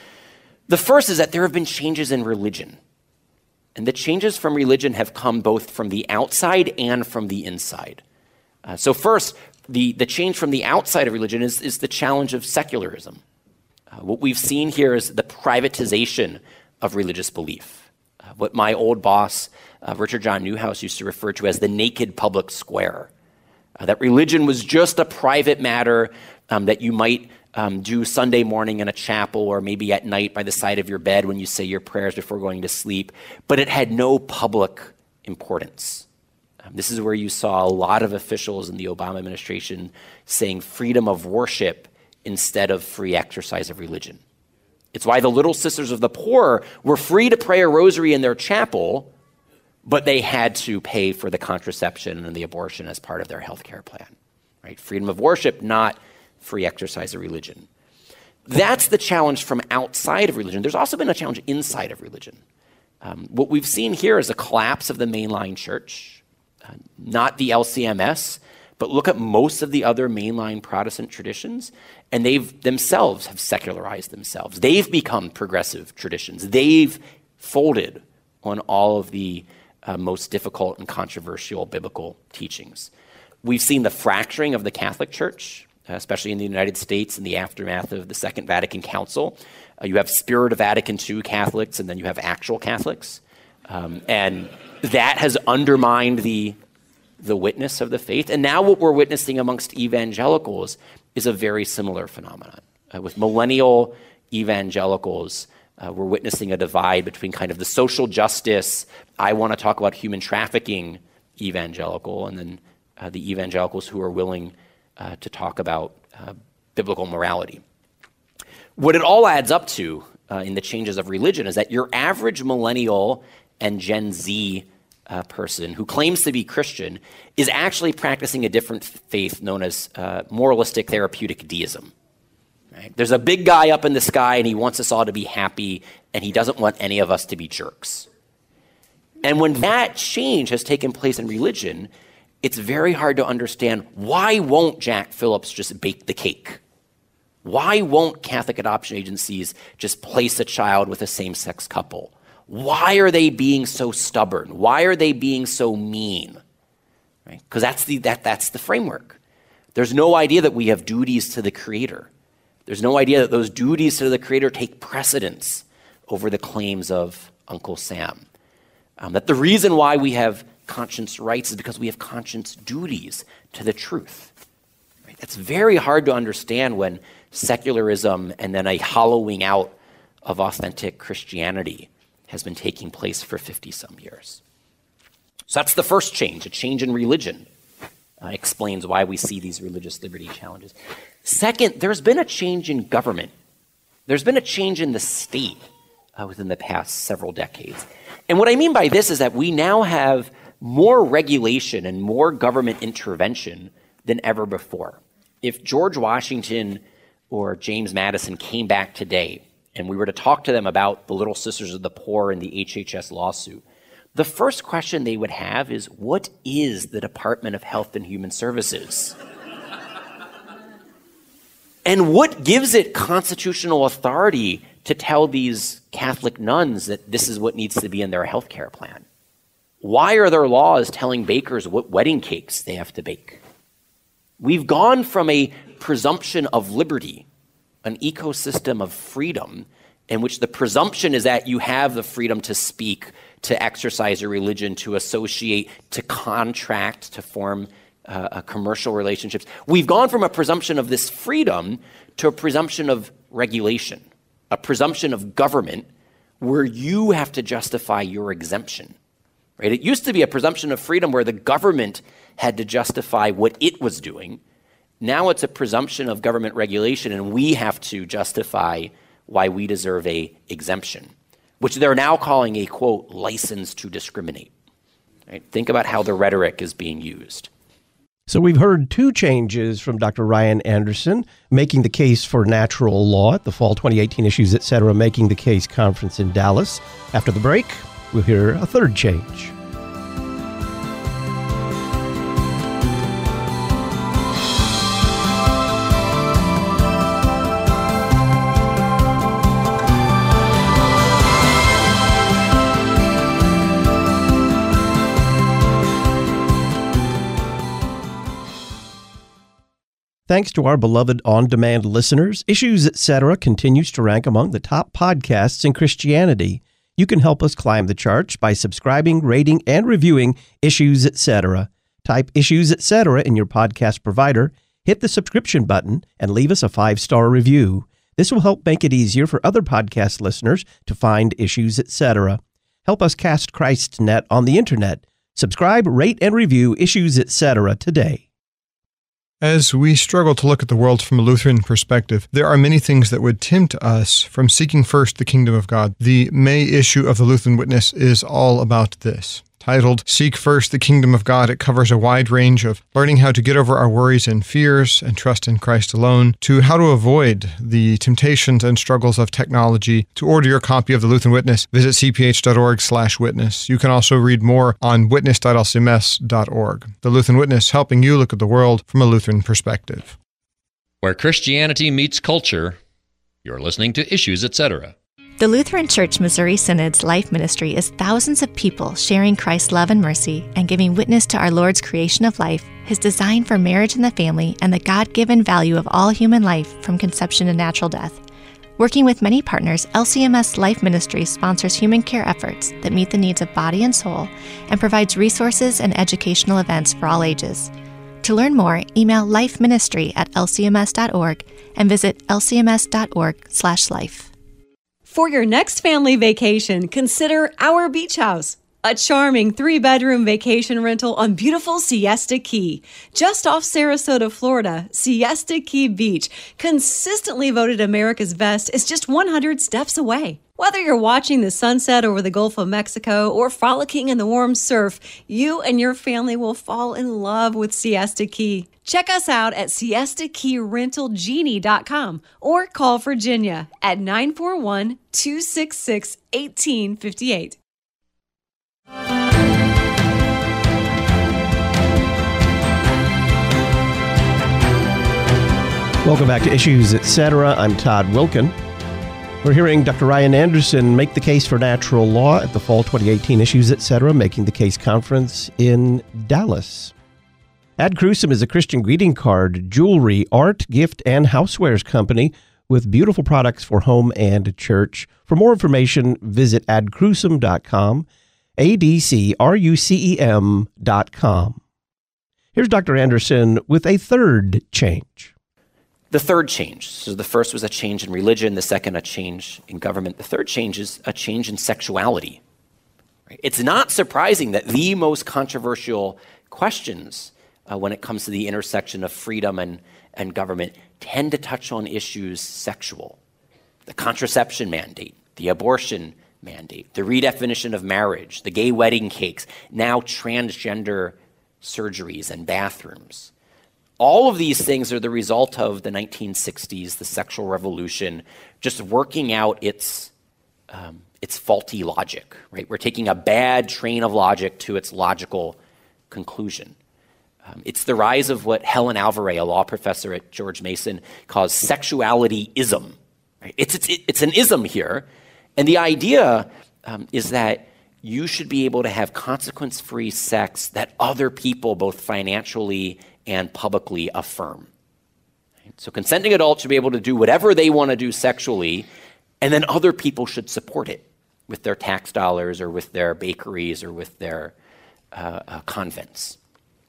Speaker 3: The first is that there have been changes in religion. And the changes from religion have come both from the outside and from the inside. So first, the change from the outside of religion is the challenge of secularism. What we've seen here is the privatization of religious belief. What my old boss, Richard John Newhouse, used to refer to as the naked public square. That religion was just a private matter that you might do Sunday morning in a chapel or maybe at night by the side of your bed when you say your prayers before going to sleep, but it had no public importance. This is where you saw a lot of officials in the Obama administration saying freedom of worship instead of free exercise of religion. It's why the Little Sisters of the Poor were free to pray a rosary in their chapel, but they had to pay for the contraception and the abortion as part of their health care plan. Right? Freedom of worship, not free exercise of religion. That's the challenge from outside of religion. There's also been a challenge inside of religion. What we've seen here is a collapse of the mainline church, not the LCMS, but look at most of the other mainline Protestant traditions, and they've themselves have secularized themselves. They've become progressive traditions. They've folded on all of the most difficult and controversial biblical teachings. We've seen the fracturing of the Catholic Church, especially in the United States in the aftermath of the Second Vatican Council. You have Spirit of Vatican II Catholics, and then you have actual Catholics. And that has undermined the witness of the faith. And now what we're witnessing amongst evangelicals is a very similar phenomenon. With millennial evangelicals, we're witnessing a divide between kind of the social justice, I want to talk about human trafficking evangelical, and then the evangelicals who are willing to talk about biblical morality. What it all adds up to in the changes of religion is that your average millennial and Gen Z person who claims to be Christian is actually practicing a different faith known as moralistic therapeutic deism. Right? There's a big guy up in the sky and he wants us all to be happy and he doesn't want any of us to be jerks. And when that change has taken place in religion, it's very hard to understand why won't Jack Phillips just bake the cake? Why won't Catholic adoption agencies just place a child with a same-sex couple? Why are they being so stubborn? Why are they being so mean? Right? Because that's the framework. There's no idea that we have duties to the Creator. There's no idea that those duties to the Creator take precedence over the claims of Uncle Sam. That the reason why we have conscience rights is because we have conscience duties to the truth. Right? That's very hard to understand when secularism and then a hollowing out of authentic Christianity has been taking place for 50-some years. So that's the first change. A change in religion explains why we see these religious liberty challenges. Second, there's been a change in government. There's been a change in the state within the past several decades. And what I mean by this is that we now have more regulation and more government intervention than ever before. If George Washington or James Madison came back today and we were to talk to them about the Little Sisters of the Poor and the HHS lawsuit, the first question they would have is, what is the Department of Health and Human Services? And what gives it constitutional authority to tell these Catholic nuns that this is what needs to be in their health care plan? Why are there laws telling bakers what wedding cakes they have to bake? We've gone from a presumption of liberty, an ecosystem of freedom, in which the presumption is that you have the freedom to speak, to exercise your religion, to associate, to contract, to form commercial relationships. We've gone from a presumption of this freedom to a presumption of regulation, a presumption of government where you have to justify your exemption. Right? It used to be a presumption of freedom where the government had to justify what it was doing. Now it's a presumption of government regulation, and we have to justify why we deserve a exemption, which they're now calling a, quote, license to discriminate. Right? Think about how the rhetoric is being used.
Speaker 2: So we've heard two changes from Dr. Ryan Anderson, making the case for natural law at the Fall 2018 Issues, Etc., Making the Case conference in Dallas. After the break, we'll hear a third change. Thanks to our beloved on-demand listeners, Issues Etc. continues to rank among the top podcasts in Christianity. You can help us climb the charts by subscribing, rating, and reviewing Issues Etc. Type Issues Etc. in your podcast provider, hit the subscription button, and leave us a 5-star review. This will help make it easier for other podcast listeners to find Issues Etc. Help us cast Christ's net on the internet. Subscribe, rate, and review Issues Etc. today.
Speaker 13: As we struggle to look at the world from a Lutheran perspective, there are many things that would tempt us from seeking first the kingdom of God. The May issue of the Lutheran Witness is all about this. Titled, Seek First the Kingdom of God, it covers a wide range of learning how to get over our worries and fears and trust in Christ alone, to how to avoid the temptations and struggles of technology. To order your copy of the Lutheran Witness, visit cph.org/witness. You can also read more on witness.lcms.org. The Lutheran Witness, helping you look at the world from a Lutheran perspective.
Speaker 5: Where Christianity meets culture, you're listening to Issues, Etc.
Speaker 14: The Lutheran Church Missouri Synod's life ministry is thousands of people sharing Christ's love and mercy and giving witness to our Lord's creation of life, His design for marriage and the family, and the God-given value of all human life from conception to natural death. Working with many partners, LCMS Life Ministry sponsors human care efforts that meet the needs of body and soul and provides resources and educational events for all ages. To learn more, email lifeministry@lcms.org and visit lcms.org/life.
Speaker 7: For your next family vacation, consider Our Beach House, a charming 3-bedroom vacation rental on beautiful Siesta Key. Just off Sarasota, Florida, Siesta Key Beach, consistently voted America's best, is just 100 steps away. Whether you're watching the sunset over the Gulf of Mexico or frolicking in the warm surf, you and your family will fall in love with Siesta Key. Check us out at siestakeyrentalgenie.com or call Virginia at 941-266-1858.
Speaker 2: Welcome back to Issues, Etc. I'm Todd Wilkin. We're hearing Dr. Ryan Anderson make the case for natural law at the Fall 2018 Issues, Etc. Making the Case conference in Dallas. Ad Crucem is a Christian greeting card, jewelry, art, gift, and housewares company with beautiful products for home and church. For more information, visit adcrucem.com, adcrucem.com. Here's Dr. Anderson with a third change.
Speaker 3: The third change. So the first was a change in religion. The second, a change in government. The third change is a change in sexuality. Right? It's not surprising that the most controversial questions when it comes to the intersection of freedom and government tend to touch on issues sexual. The contraception mandate, the abortion mandate, the redefinition of marriage, the gay wedding cakes, now transgender surgeries and bathrooms. All of these things are the result of the 1960s, the sexual revolution, just working out its faulty logic, right? We're taking a bad train of logic to its logical conclusion. It's the rise of what Helen Alvarez, a law professor at George Mason, calls sexuality-ism. Right? It's an ism here, and the idea is that you should be able to have consequence-free sex that other people, both financially and publicly, affirm. Right? So consenting adults should be able to do whatever they want to do sexually, And then other people should support it with their tax dollars or with their bakeries or with their convents.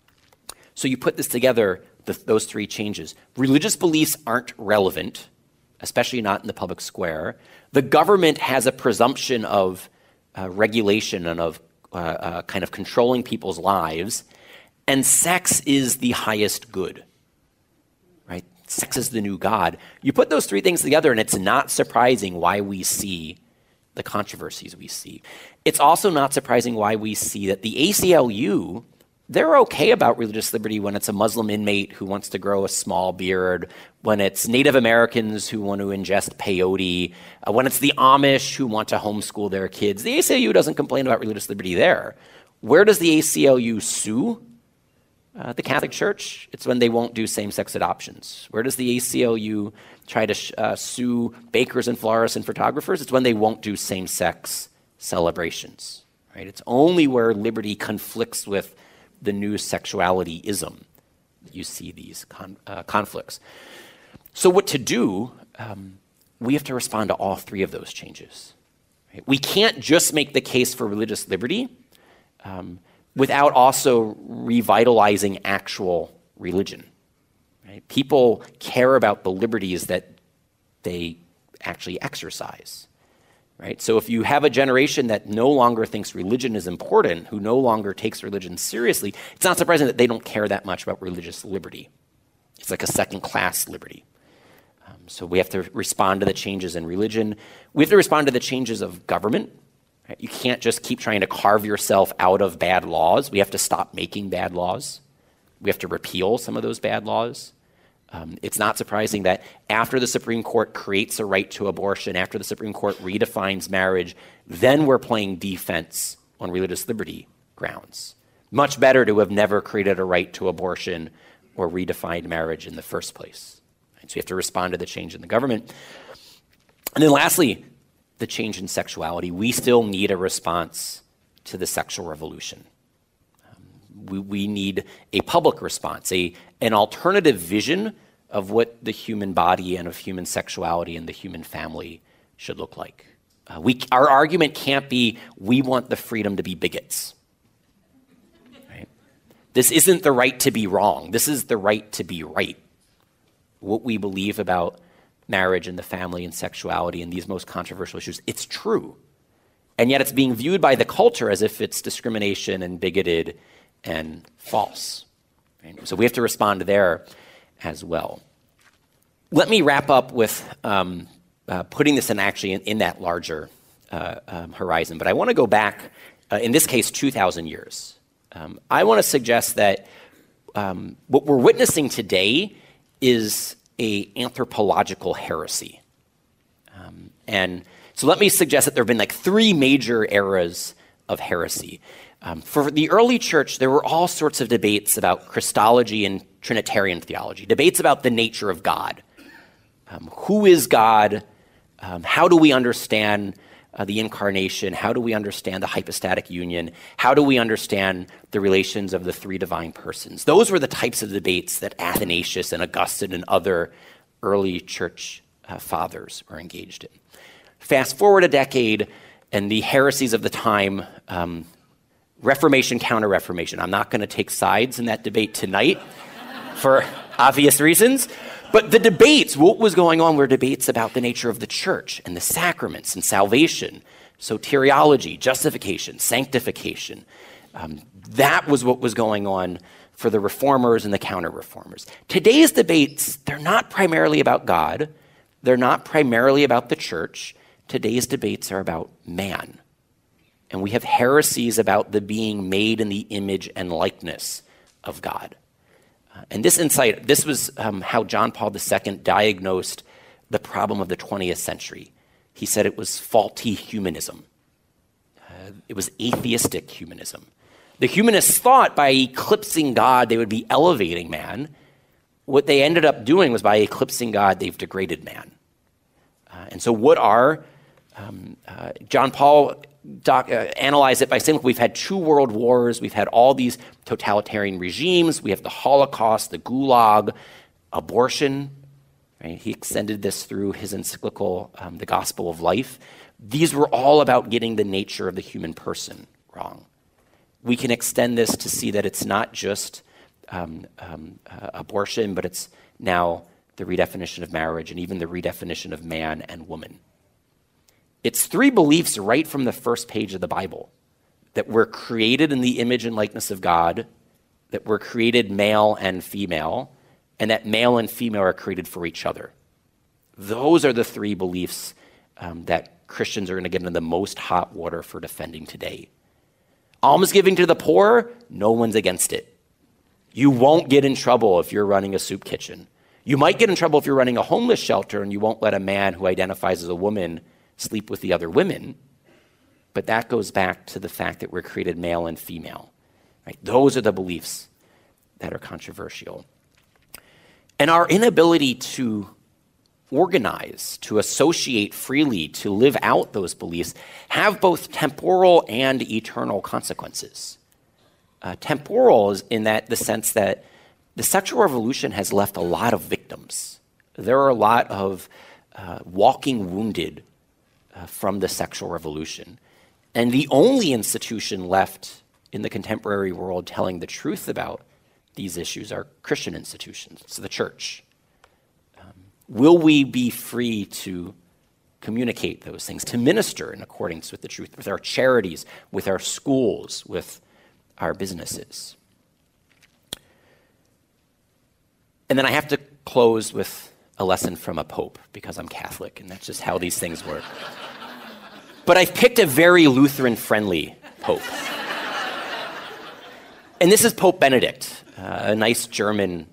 Speaker 3: So you put this together, those three changes. Religious beliefs aren't relevant, especially not in the public square. The government has a presumption of regulation and of kind of controlling people's lives, and sex is the highest good, right? Sex is the new God. You put those three things together, and it's not surprising why we see the controversies we see. It's also not surprising why we see that the ACLU, they're okay about religious liberty when it's a Muslim inmate who wants to grow a small beard, when it's Native Americans who want to ingest peyote, when it's the Amish who want to homeschool their kids. The ACLU doesn't complain about religious liberty there. Where does the ACLU sue the Catholic Church? It's when they won't do same-sex adoptions. Where does the ACLU try to sue bakers and florists and photographers? It's when they won't do same-sex celebrations. Right? It's only where liberty conflicts with the new sexuality-ism that you see these conflicts. So what to do? We have to respond to all three of those changes. Right? We can't just make the case for religious liberty without also revitalizing actual religion. Right? People care about the liberties that they actually exercise. Right? So if you have a generation that no longer thinks religion is important, who no longer takes religion seriously, it's not surprising that they don't care that much about religious liberty. It's like a second-class liberty. So we have to respond to the changes in religion. We have to respond to the changes of government. Right? You can't just keep trying to carve yourself out of bad laws. We have to stop making bad laws. We have to repeal some of those bad laws. It's not surprising that after the Supreme Court creates a right to abortion, after the Supreme Court redefines marriage, then we're playing defense on religious liberty grounds. Much better to have never created a right to abortion or redefined marriage in the first place. So you have to respond to the change in the government. And then lastly, the change in sexuality. We still need a response to the sexual revolution. We need a public response, an alternative vision of what the human body and of human sexuality and the human family should look like. Our argument can't be, we want the freedom to be bigots. Right? This isn't the right to be wrong. This is the right to be right. What we believe about marriage and the family and sexuality and these most controversial issues, it's true. And yet it's being viewed by the culture as if it's discrimination and bigoted and false. Right? So we have to respond there as well. Let me wrap up with putting this in that larger horizon. But I want to go back, in this case, 2,000 years. I want to suggest that what we're witnessing today is an anthropological heresy. And so let me suggest that there have been like three major eras of heresy. For the early church, there were all sorts of debates about Christology and Trinitarian theology, debates about the nature of God. Who is God? How do we understand the incarnation? How do we understand the hypostatic union? How do we understand the relations of the three divine persons? Those were the types of debates that Athanasius and Augustine and other early church fathers were engaged in. Fast forward a decade, and the heresies of the time, Reformation, Counter-Reformation. I'm not going to take sides in that debate tonight for obvious reasons. But the debates, what was going on were debates about the nature of the church and the sacraments and salvation, soteriology, justification, sanctification. That was what was going on for the reformers and the counter-reformers. Today's debates, they're not primarily about God. They're not primarily about the church. Today's debates are about man. And we have heresies about the being made in the image and likeness of God. And this insight, this was how John Paul II diagnosed the problem of the 20th century. He said it was faulty humanism. It was atheistic humanism. The humanists thought by eclipsing God, they would be elevating man. What they ended up doing was by eclipsing God, they've degraded man. And so what are, John Paul analyzed it by saying, look, we've had 2 world wars, we've had all these totalitarian regimes, we have the Holocaust, the Gulag, abortion, Right? He extended this through his encyclical, The Gospel of Life. These were all about getting the nature of the human person wrong. We can extend this to see that it's not just abortion, but it's now the redefinition of marriage and even the redefinition of man and woman. It's three beliefs right from the first page of the Bible: that we're created in the image and likeness of God, that we're created male and female, and that male and female are created for each other. Those are the three beliefs that Christians are going to get into the most hot water for defending today. Almsgiving to the poor, no one's against it. You won't get in trouble if you're running a soup kitchen. You might get in trouble if you're running a homeless shelter and you won't let a man who identifies as a woman sleep with the other women. But that goes back to the fact that we're created male and female. Right? Those are the beliefs that are controversial. And our inability to organize, to associate freely, to live out those beliefs have both temporal and eternal consequences. Temporal is in that the sense that the sexual revolution has left a lot of victims. There are a lot of walking wounded from the sexual revolution. And the only institution left in the contemporary world telling the truth about these issues are Christian institutions, so the church. Will we be free to communicate those things, to minister in accordance with the truth, with our charities, with our schools, with our businesses? And then I have to close with a lesson from a pope, because I'm Catholic, and that's just how these things work. But I've picked a very Lutheran-friendly pope. And this is Pope Benedict, a nice German,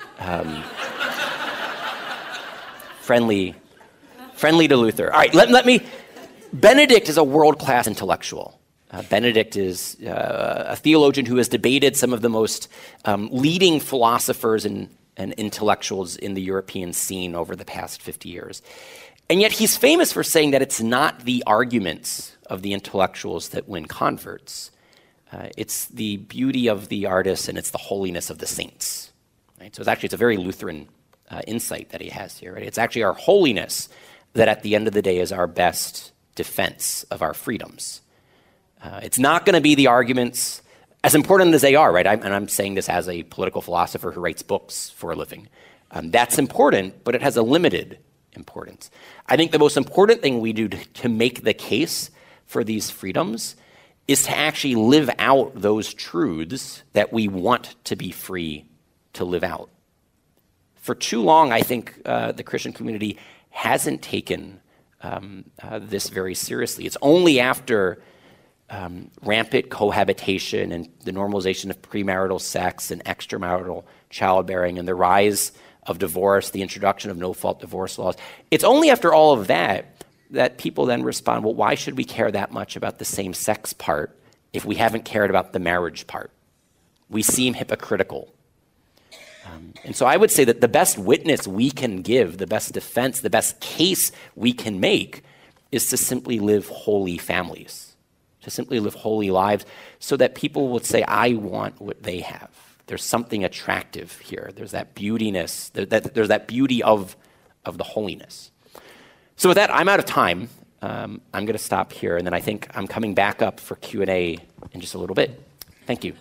Speaker 3: friendly to Luther. All right, let me. Benedict is a world-class intellectual. Benedict is a theologian who has debated some of the most leading philosophers and intellectuals in the European scene over the past 50 years. And yet he's famous for saying that it's not the arguments of the intellectuals that win converts. It's the beauty of the artists and it's the holiness of the saints. Right? So it's a very Lutheran insight that he has here. Right? It's actually our holiness that at the end of the day is our best defense of our freedoms. It's not going to be the arguments, as important as they are, right? And I'm saying this as a political philosopher who writes books for a living. That's important, but it has a limited importance. I think the most important thing we do to make the case for these freedoms is to actually live out those truths that we want to be free to live out. For too long, I think the Christian community hasn't taken this very seriously. It's only after rampant cohabitation and the normalization of premarital sex and extramarital childbearing and the rise of divorce, the introduction of no-fault divorce laws. It's only after all of that that people then respond, well, why should we care that much about the same-sex part if we haven't cared about the marriage part? We seem hypocritical. And so I would say that the best witness we can give, the best defense, the best case we can make is to simply live holy families, to simply live holy lives so that people would say, I want what they have. There's something attractive here. There's that beautiness, there's that beauty of the holiness. So with that, I'm out of time. I'm going to stop here, and then I think I'm coming back up for Q&A in just a little bit. Thank you.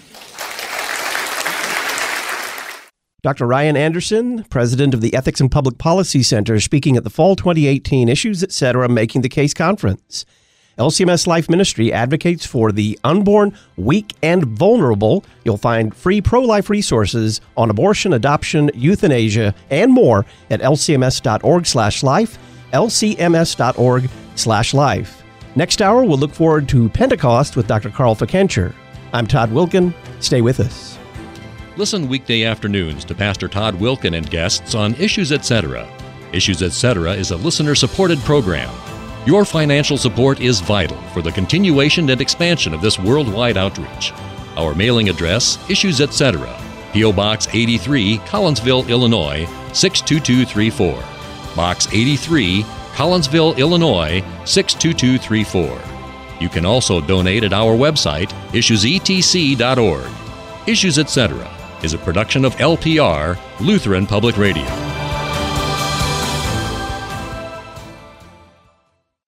Speaker 2: Dr. Ryan Anderson, president of the Ethics and Public Policy Center, speaking at the Fall 2018 Issues, Etc. Making the Case Conference. LCMS Life Ministry advocates for the unborn, weak, and vulnerable. You'll find free pro-life resources on abortion, adoption, euthanasia, and more at lcms.org/life, lcms.org/life. Next hour, we'll look forward to Pentecost with Dr. Carl Fikencher. I'm Todd Wilken. Stay with us.
Speaker 5: Listen weekday afternoons to Pastor Todd Wilken and guests on Issues Etc. Issues Etc. is a listener-supported program. Your financial support is vital for the continuation and expansion of this worldwide outreach. Our mailing address, Issues Etc., P.O. Box 83, Collinsville, Illinois, 62234. Box 83, Collinsville, Illinois, 62234. You can also donate at our website, issuesetc.org. Issues Etc. is a production of LPR, Lutheran Public Radio.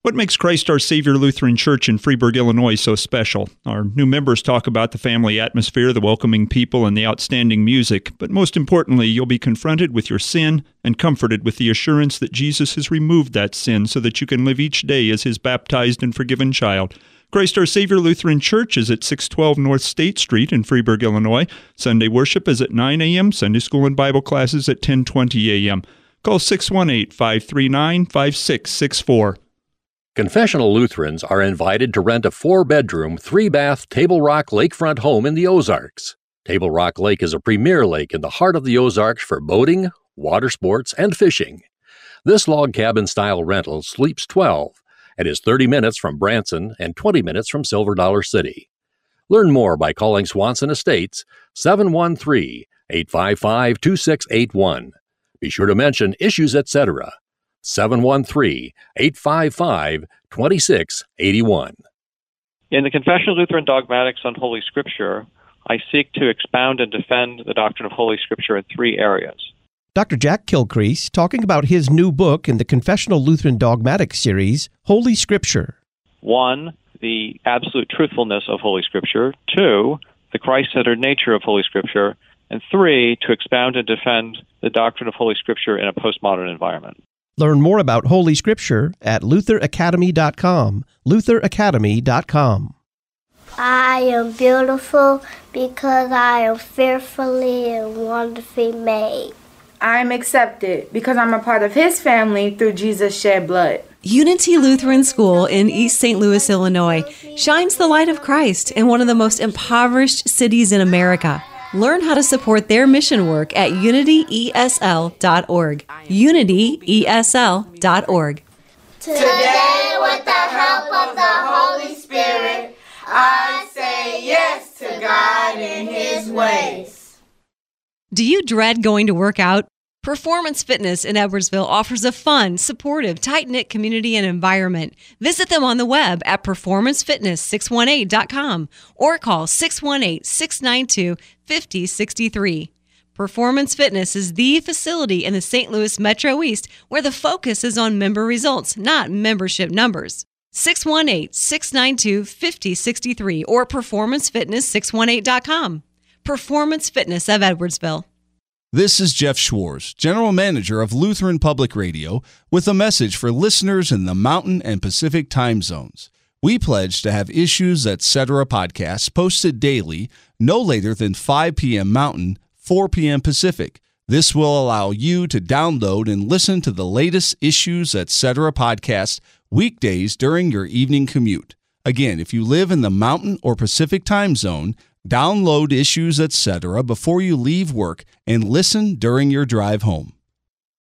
Speaker 15: What makes Christ Our Savior Lutheran Church in Freeburg, Illinois so special? Our new members talk about the family atmosphere, the welcoming people, and the outstanding music. But most importantly, you'll be confronted with your sin and comforted with the assurance that Jesus has removed that sin so that you can live each day as His baptized and forgiven child. Christ Our Savior Lutheran Church is at 612 North State Street in Freeburg, Illinois. Sunday worship is at 9 a.m., Sunday school and Bible classes at 10:20 a.m. Call 618-539-5664.
Speaker 5: Confessional Lutherans are invited to rent a 4-bedroom, 3-bath Table Rock lakefront home in the Ozarks. Table Rock Lake is a premier lake in the heart of the Ozarks for boating, water sports, and fishing. This log cabin-style rental sleeps 12 and is 30 minutes from Branson and 20 minutes from Silver Dollar City. Learn more by calling Swanson Estates 713-855-2681. Be sure to mention Issues Etc. 713-855-2681.
Speaker 16: In the Confession of Lutheran Dogmatics on Holy Scripture, I seek to expound and defend the doctrine of Holy Scripture in 3 areas.
Speaker 2: Dr. Jack Kilcrease talking about his new book in the Confessional Lutheran Dogmatics series, Holy Scripture.
Speaker 16: 1, the absolute truthfulness of Holy Scripture. 2, the Christ-centered nature of Holy Scripture. And 3, to expound and defend the doctrine of Holy Scripture in a postmodern environment.
Speaker 2: Learn more about Holy Scripture at lutheracademy.com, lutheracademy.com.
Speaker 17: I am beautiful because I am fearfully and wonderfully made.
Speaker 18: I am accepted because I'm a part of His family through Jesus' shed blood.
Speaker 7: Unity Lutheran School in East St. Louis, Illinois, shines the light of Christ in one of the most impoverished cities in America. Learn how to support their mission work at unityesl.org. unityesl.org.
Speaker 17: Today, with the help of the Holy Spirit, I say yes to God and His ways.
Speaker 7: Do you dread going to work out? Performance Fitness in Edwardsville offers a fun, supportive, tight-knit community and environment. Visit them on the web at performancefitness618.com or call 618-692-5063. Performance Fitness is the facility in the St. Louis Metro East where the focus is on member results, not membership numbers. 618-692-5063 or performancefitness618.com. Performance Fitness of Edwardsville.
Speaker 19: This is Jeff Schwartz, General Manager of Lutheran Public Radio, with a message for listeners in the Mountain and Pacific time zones. We pledge to have Issues Etc. podcasts posted daily, no later than 5 p.m. Mountain, 4 p.m. Pacific. This will allow you to download and listen to the latest Issues Etc. podcast weekdays during your evening commute. Again, if you live in the Mountain or Pacific time zone, download Issues Etc. before you leave work and listen during your drive home.